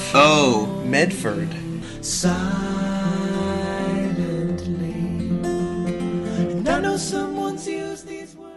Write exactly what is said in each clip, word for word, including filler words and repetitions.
Oh, Medford. Silently. And I know someone's used these words.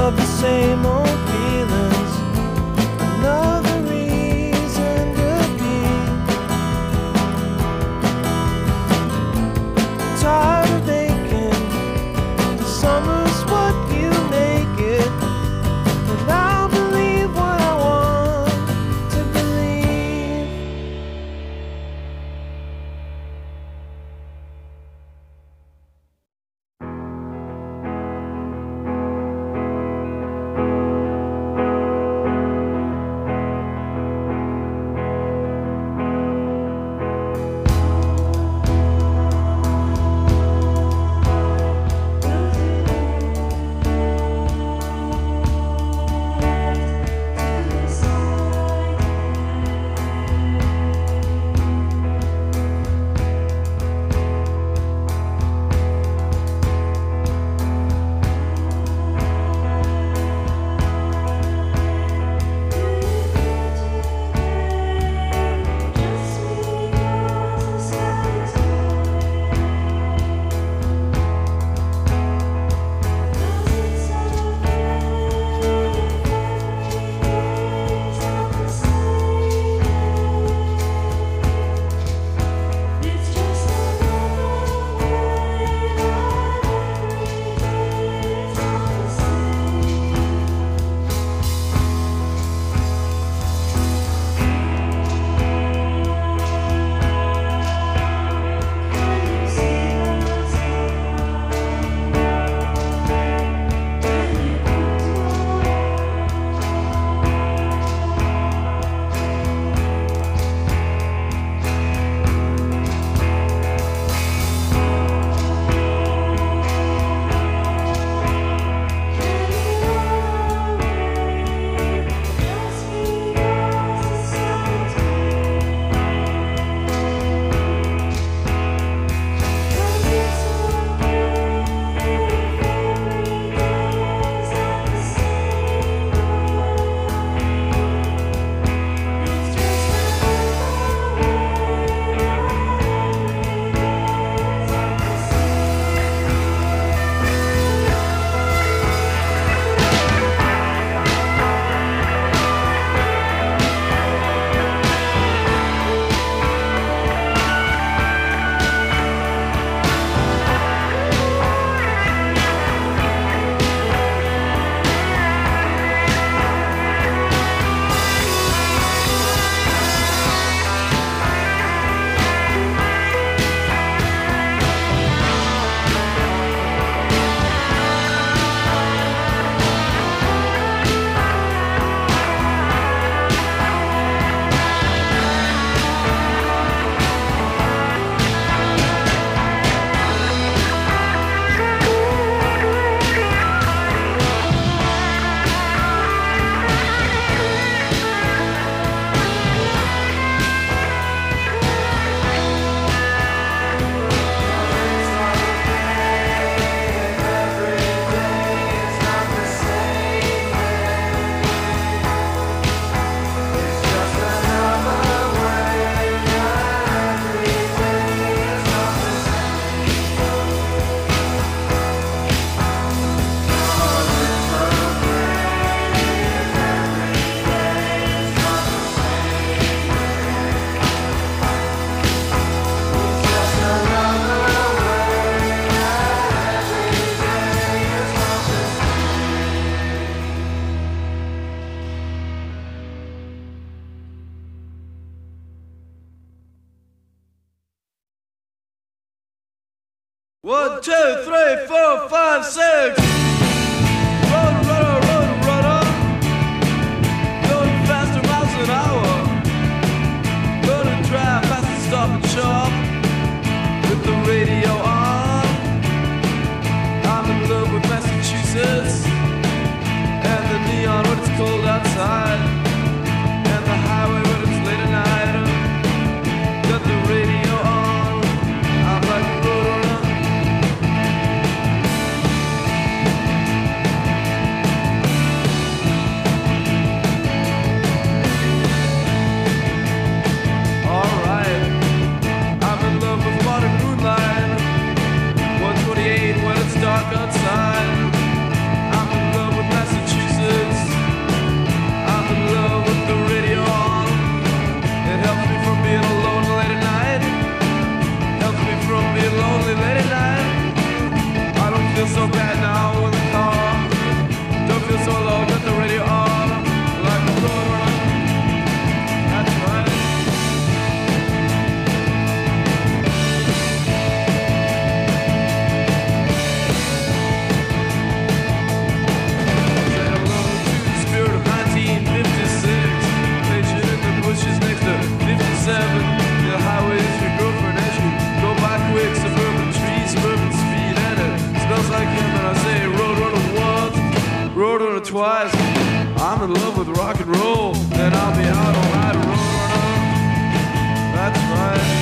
of the same old feelings. Another reason to be. Tired of aching. The summer's what you make it. And I'll believe what I want to believe. One, two, three, four, five, six. Run, run, run, run, going faster miles an hour. Gonna drive fast and stop and shop with the radio on. I'm in love with Massachusetts and the neon when it's cold outside, and the highway when it's late at night. Got the radio on. I'm like a road runner. twice. I'm in love with rock and roll, and I'll be out all night and roll around. That's right.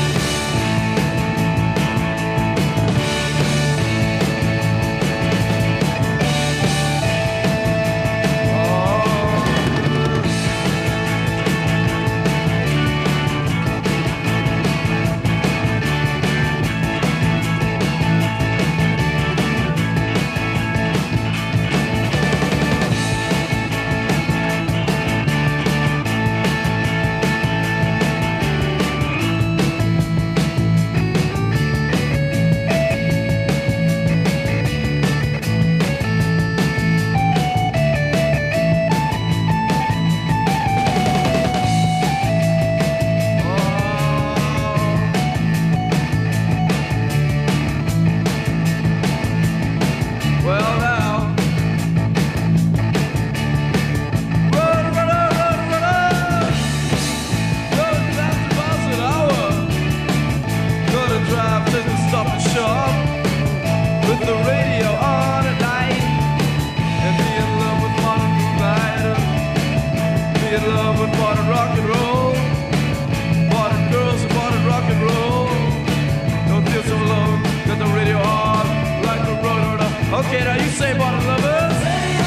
Okay, now you say, bottom lovers.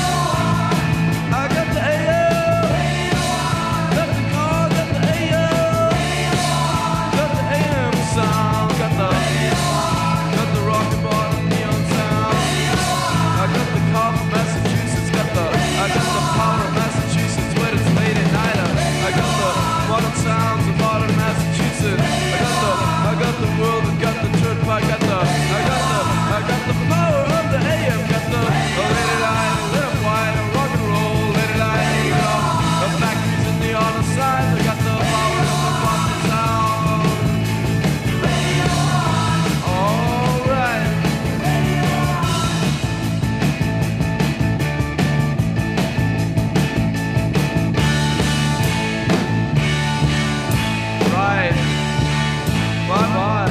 I got the A O. Got the car, got the A O. Got the A M sound. Got the got the rock and bottom neon sound. I got the car from Massachusetts. Got the I got the power of Massachusetts when it's late at night. I got the modern sounds of modern Massachusetts. I got the I got the world. I got the church pie. Got the I got the I got the power of the A M. Got the oh, let it lie, live wide, rock and roll, let it lie, you know. The factories and the on the side. I got the power of the Boston sound. All right. Right. Bye bye.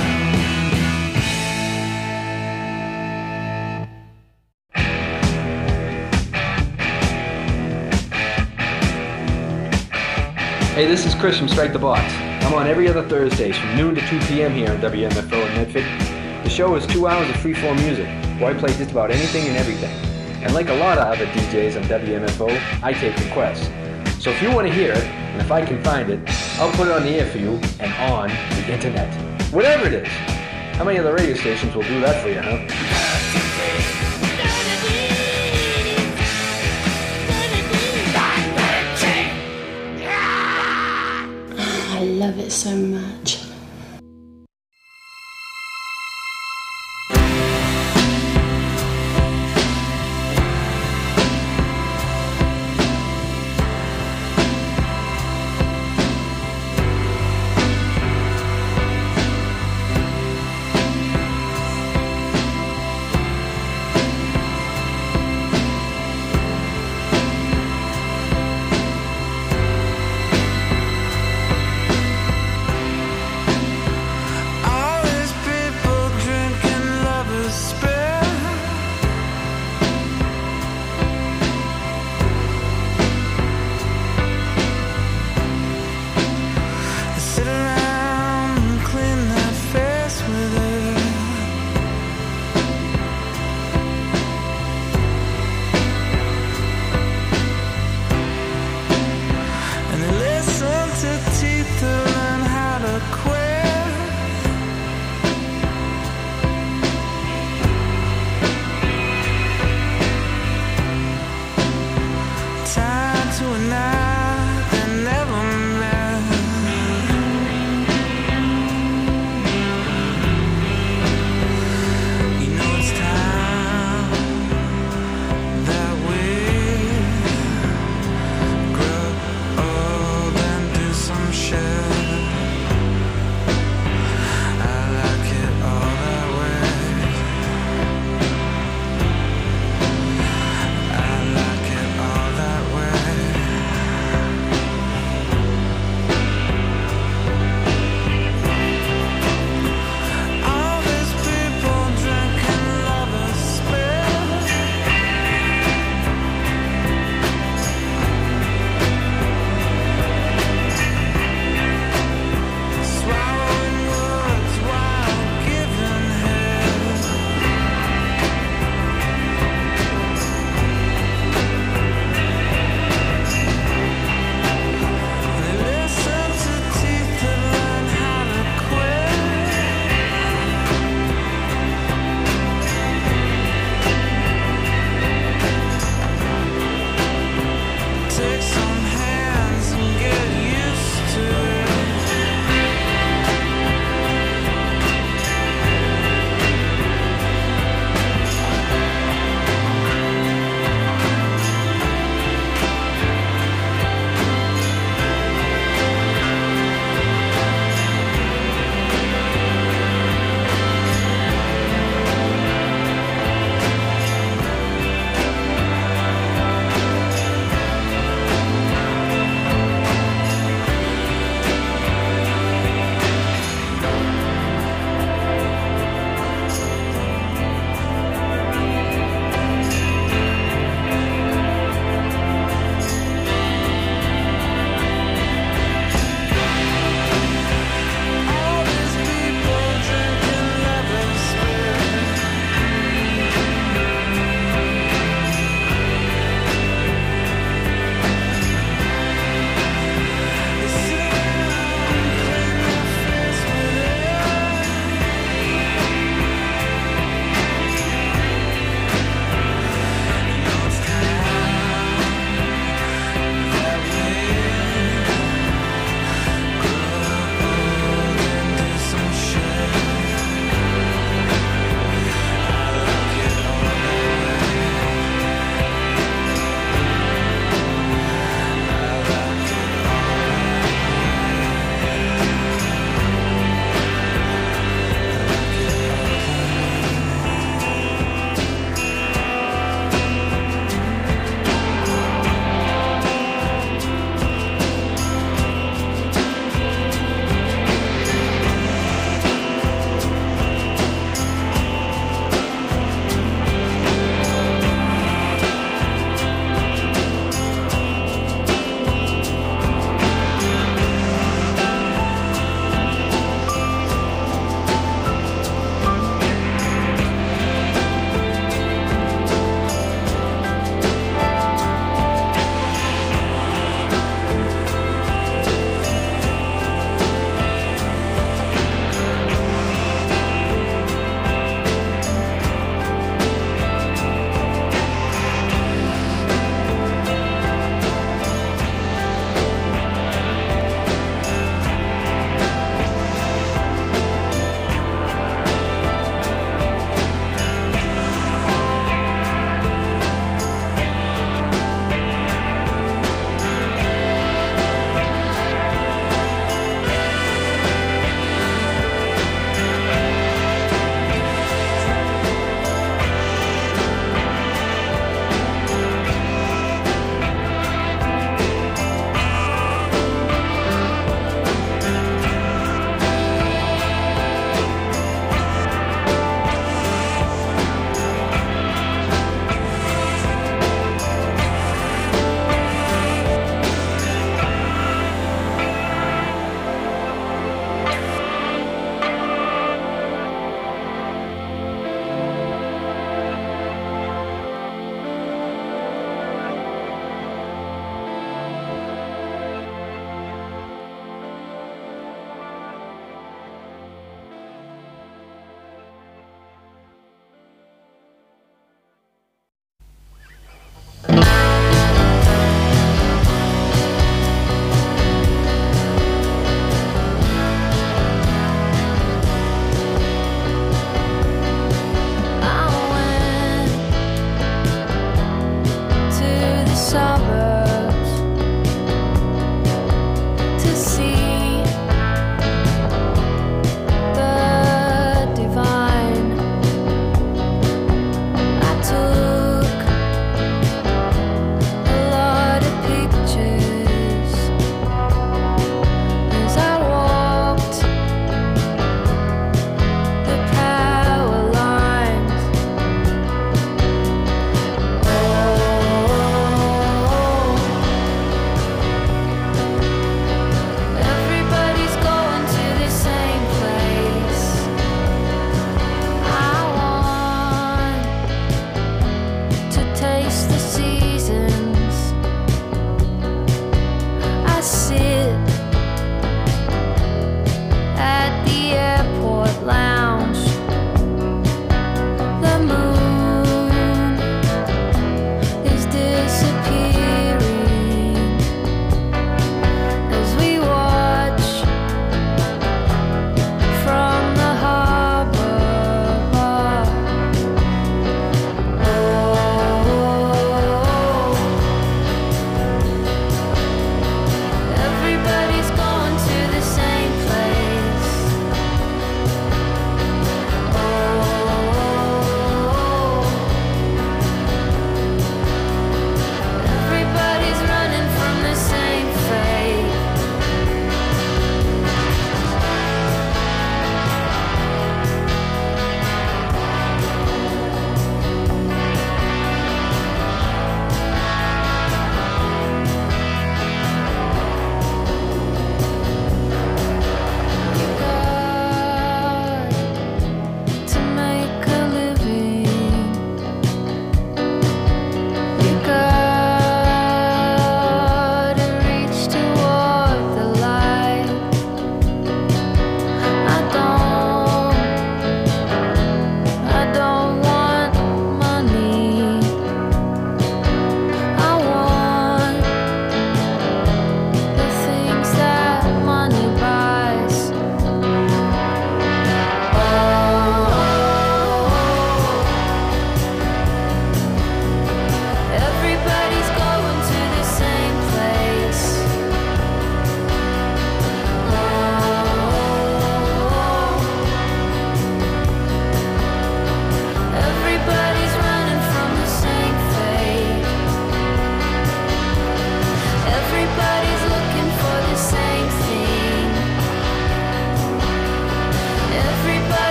Hey, this is Chris from Strike the Box. I'm on every other Thursdays from noon to two p.m. here on W M F O in Medford. The show is two hours of freeform music, where I play just about anything and everything. And like a lot of other D Js on W M F O, I take requests. So if you want to hear it, and if I can find it, I'll put it on the air for you and on the internet. Whatever it is. How many other radio stations will do that for you, huh? I love it so much.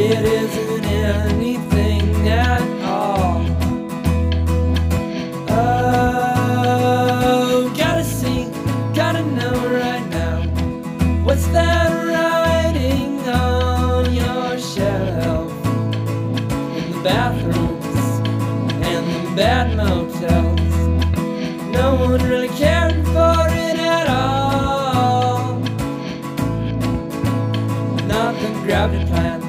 It isn't anything at all. Oh, gotta see, gotta know right now. What's that writing on your shelf? In the bathrooms and the bad motels, no one really cared for it at all. Not the gravity plant.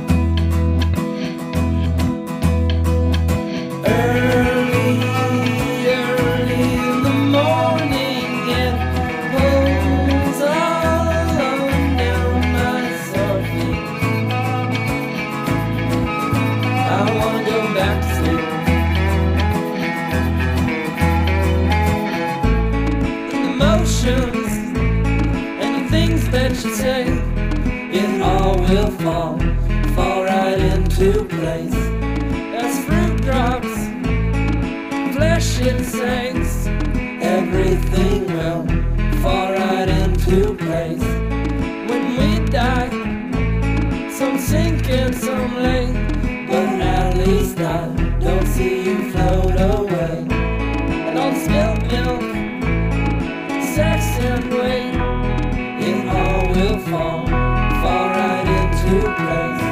Early, early in the morning, it pulls all down my sore feet. I wanna go back to sleep. In the motions and the things that you say, it all will fall, fall right into place. As fruit drops, flesh it sinks, everything will fall right into place. When we die, some sink and some lay, but at least I don't see you float away. And all the spilled milk, sex and weight, it all will fall, fall right into place.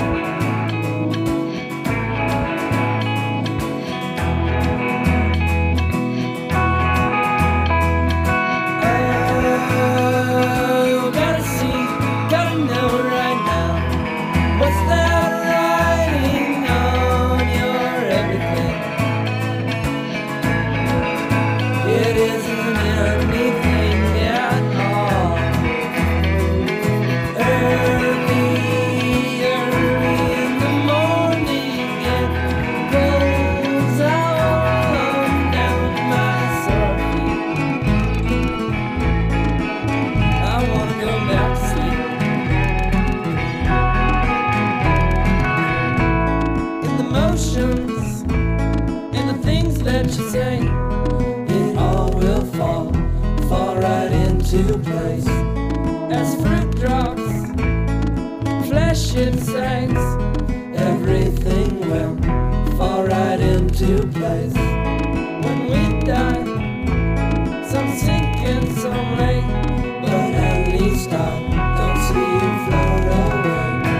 Oh, gotta see, gotta know right now. What's that writing on your everything? It isn't anything at all. Early, early in the morning, it pulls all down my sore feet. I wanna go back to sleep. In the motions, in the things that you say, it all will fall, fall right into place. As fruit drops, flesh it sinks, everything will fall right into place. When we die, some sink and some lay, but at least I don't see you float away.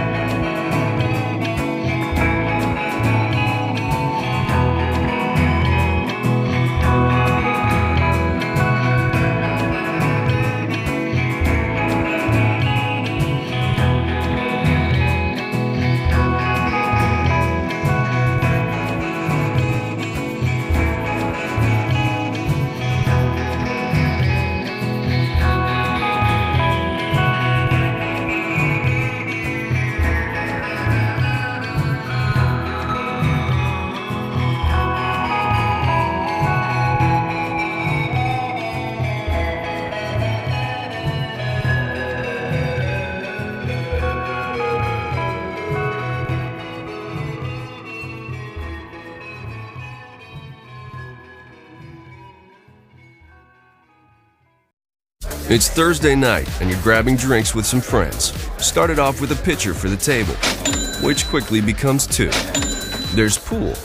It's Thursday night and you're grabbing drinks with some friends. Started off with a pitcher for the table, which quickly becomes two. There's pool.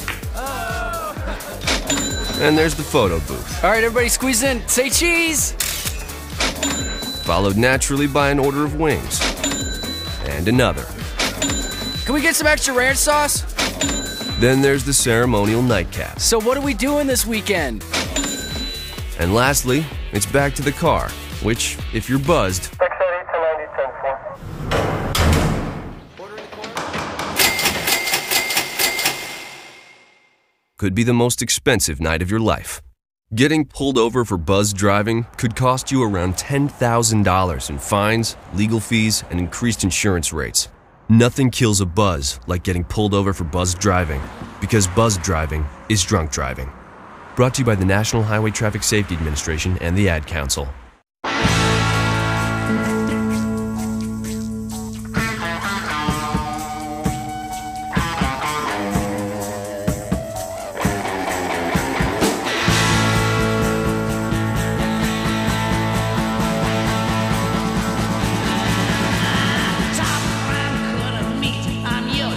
And there's the photo booth. All right, everybody squeeze in. Say cheese. Followed naturally by an order of wings. And another. Can we get some extra ranch sauce? Then there's the ceremonial nightcap. So what are we doing this weekend? And lastly, it's back to the car, which, if you're buzzed, could be the most expensive night of your life. Getting pulled over for buzz driving could cost you around ten thousand dollars in fines, legal fees, and increased insurance rates. Nothing kills a buzz like getting pulled over for buzz driving, because buzz driving is drunk driving. Brought to you by the National Highway Traffic Safety Administration and the Ad Council. Top man couldn't meet. I'm your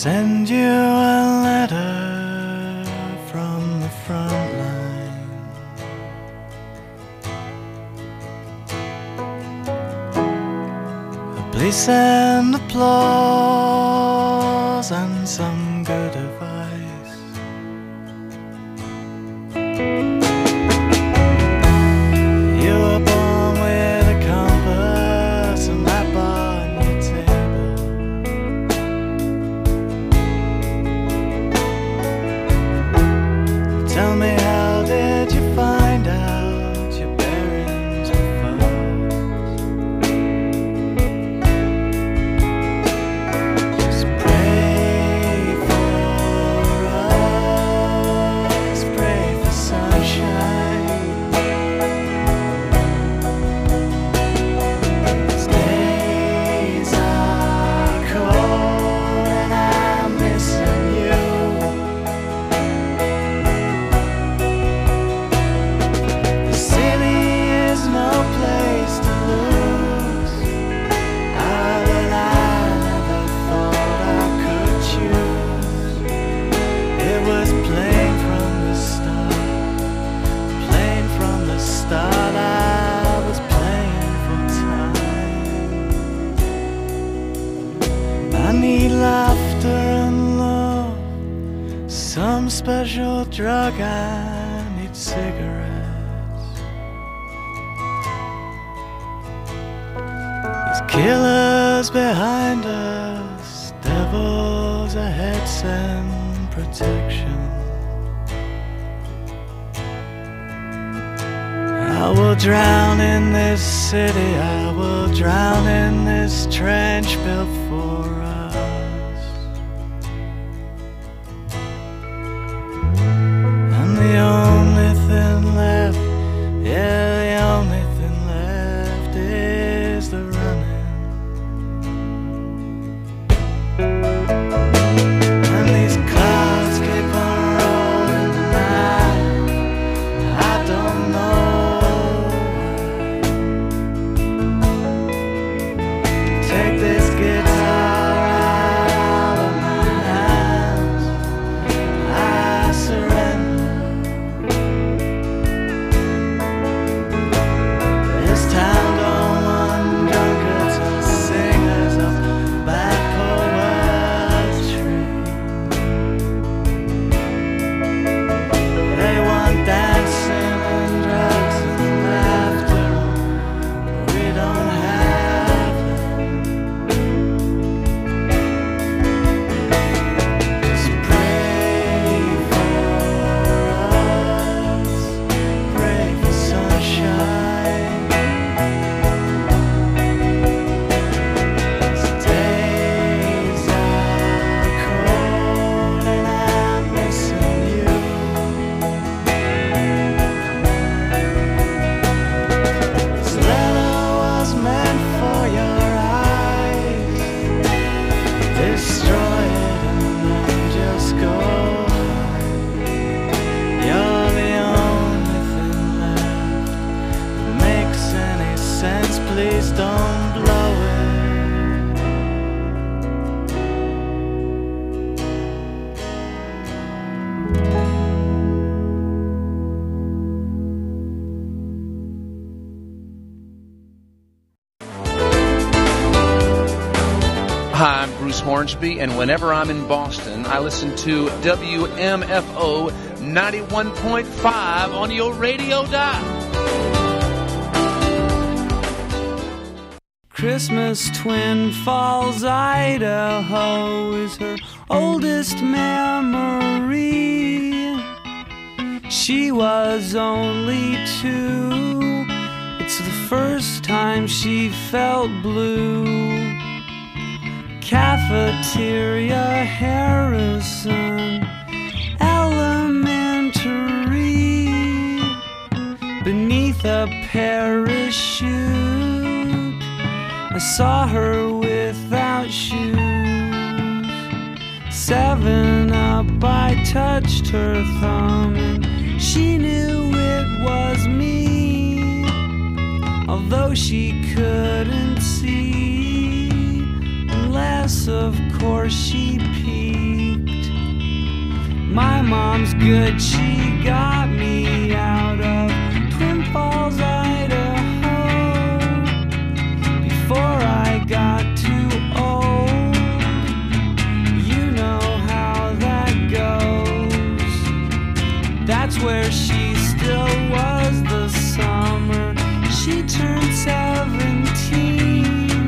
send you a letter from the front line. Please send applause and some good advice. You were born with a compass and that bar on your table. Tell me, how did you find out your bearings were false? Just pray for us, pray for sunshine. These days are cold and I'm missing you. The city is no place to lose. Ah, but I never thought I could choose. It was plain from the start, plain from the start. I was playing for time. I need laughter and love, some special drug. I need cigarettes. There's killers behind us, devils ahead, send protection. I will drown in this city, I will drown in this trench built for us. And the only thing left, yeah, the only thing left is the running. And these clouds keep on rolling tonight. I don't know why. Take this guitar out of my hands. I surrender. This town don't want drunkards or singers of bad poetry. They want dancing and drugs and laughter. We don't have them. Just pray for us, pray for sunshine. These days are cold and I'm missing you. This letter was meant for your eyes. Destroy it and then just go hide. You're the only thing left that makes any sense. Please don't blow it. Hi, I'm Bruce Hornsby, and whenever I'm in Boston, I listen to W M F O ninety-one point five on your radio dial. Christmas, Twin Falls, Idaho is her oldest memory. She was only two. It's the first time she felt blue. Cafeteria, Harrison Elementary. Beneath a parachute, I saw her without shoes. Seven up, I touched her thumb, and she knew it was me, although she couldn't see. And last yes, of course she peeked. My mom's good, she got me out of Twin Falls, Idaho, before I got too old. You know how that goes. That's where she still was the summer she turned seventeen.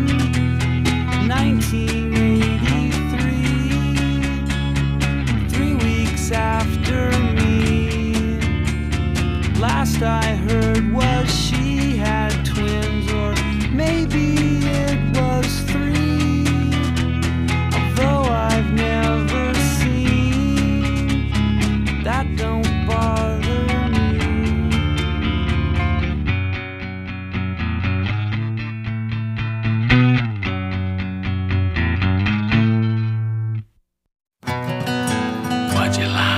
nineteen eighty-three, three weeks after me. Last I heard was she had twins, or maybe it was three, although I've never seen. That don't bother me. Why'd you lie?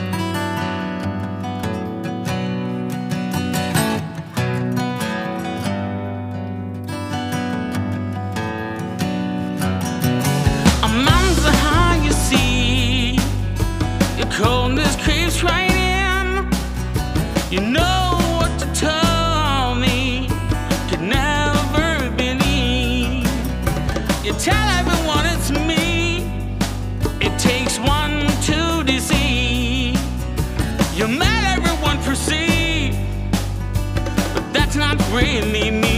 A month high, you see, your coldness creeps right in. You know what to tell me, could never believe. You tell everyone it's me, it takes one to deceive. You made everyone perceive, but that's not really me.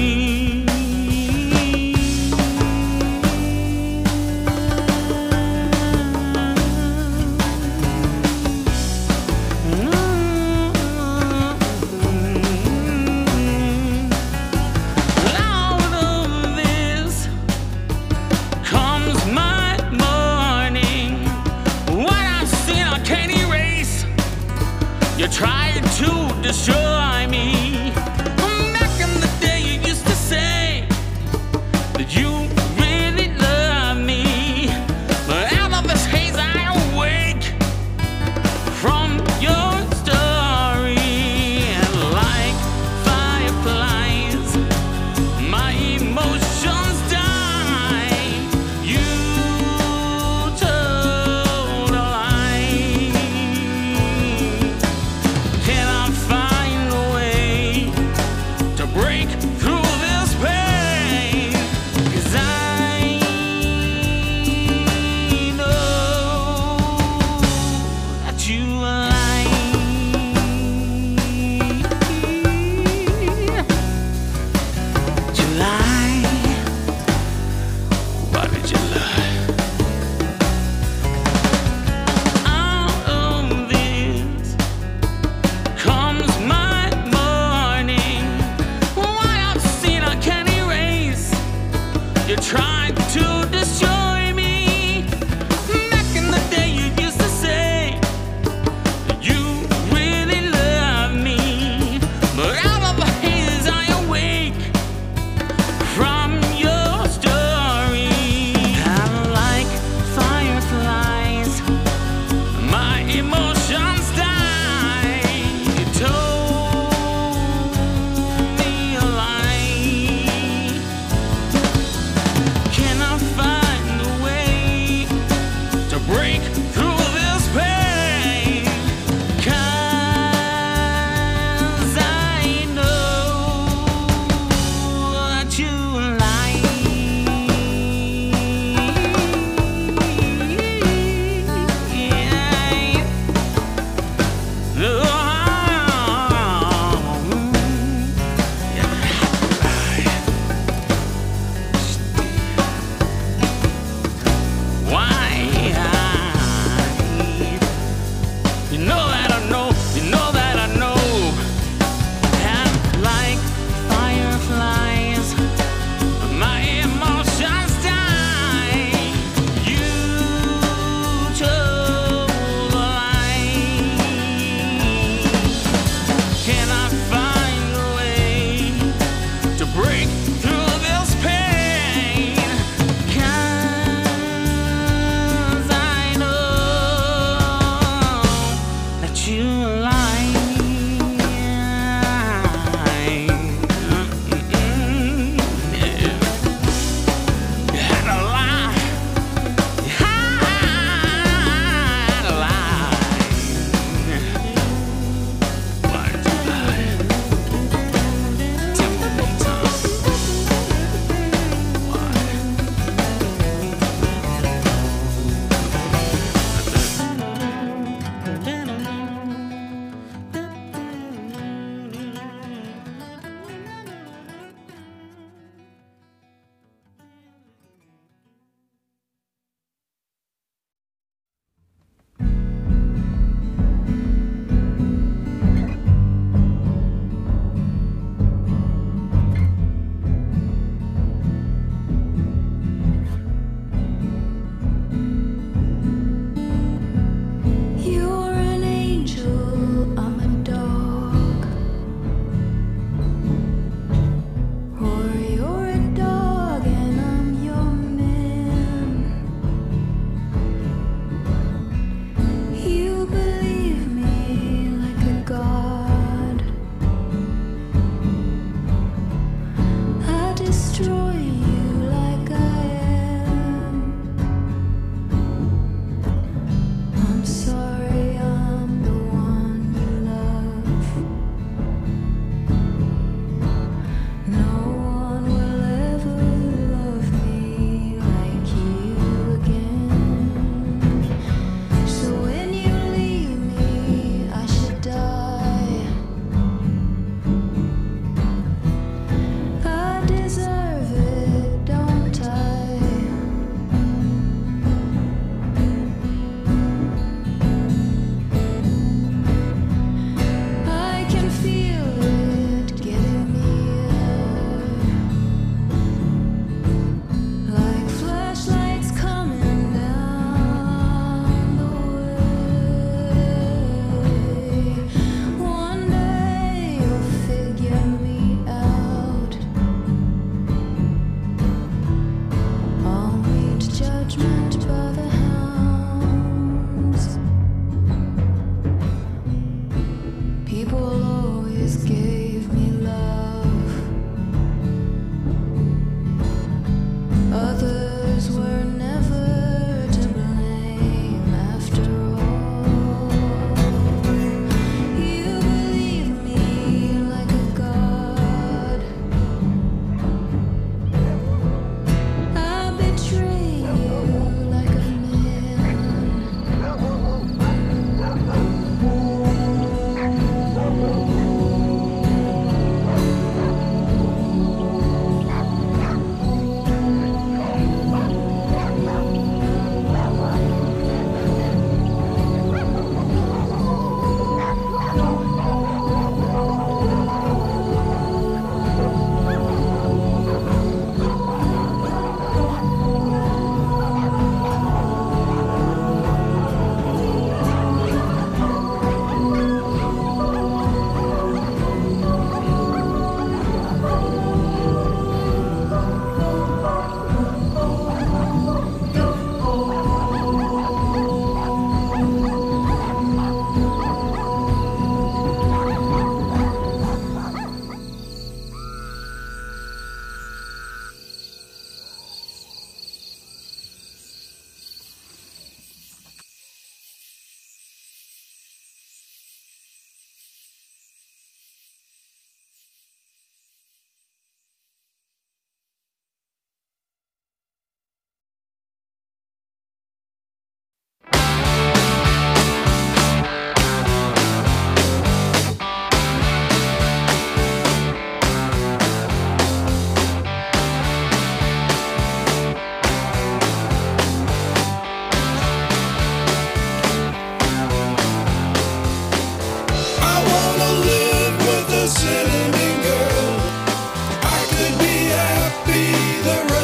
Out of this comes my morning. What I've seen I can't erase. You tried to destroy me. Back in the day you used to say that you really love me, but out of this haze I awake from your story. And like fireflies, my emotions die. You told a lie. Can I find a way to break through this pain? 'Cause I know that you lie. Did you lie? Why did you lie? Out of this comes my morning. What I've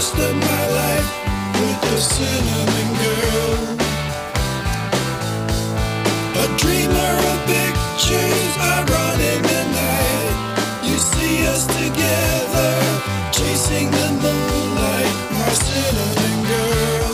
most of my life with the cinnamon girl. A dreamer of pictures, I run in the night. You see us together, chasing the moonlight, my cinnamon girl.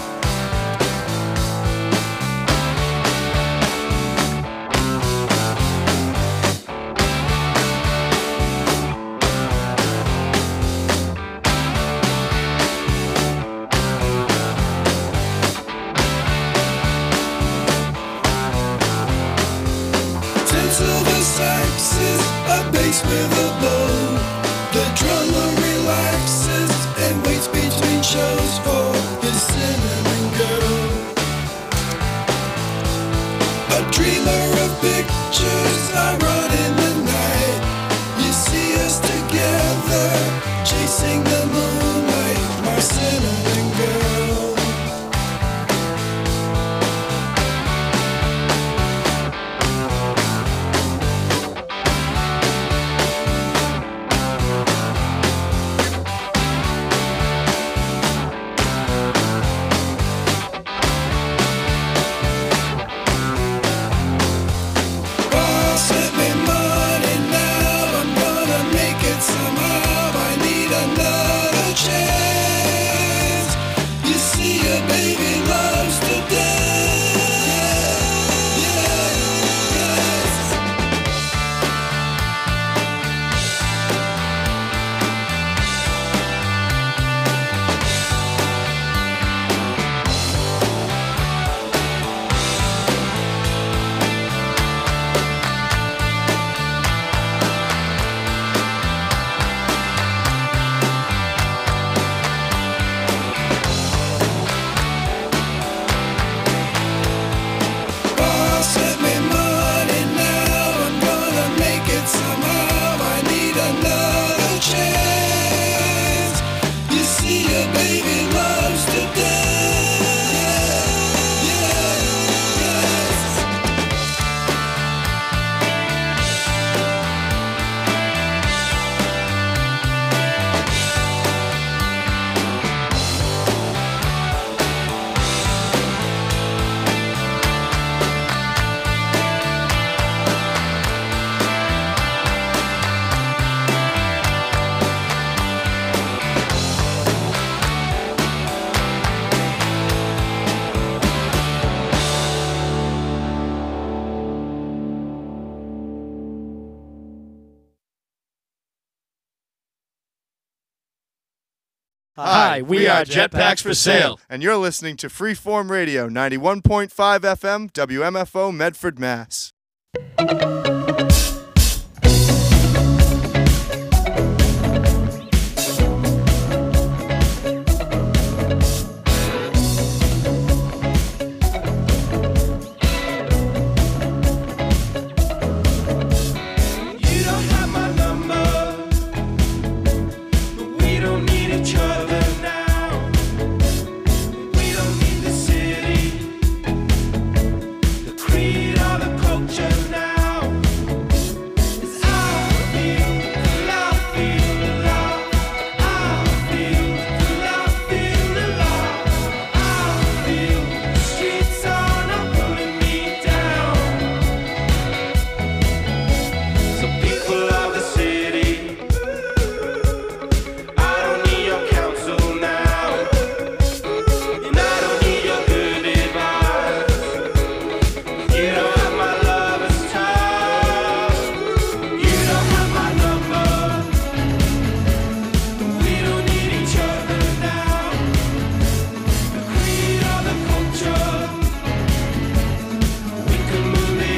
Silver saxes, a bass with a bow. The drummer relaxes and waits between shows for his cinnamon girl. A dreamer of pictures, I run in the night. You see us together, chasing the moonlight, my cinnamon girl. Hi, we are Jetpacks for Sale, and you're listening to Freeform Radio, ninety-one point five F M, W M F O, Medford, Mass.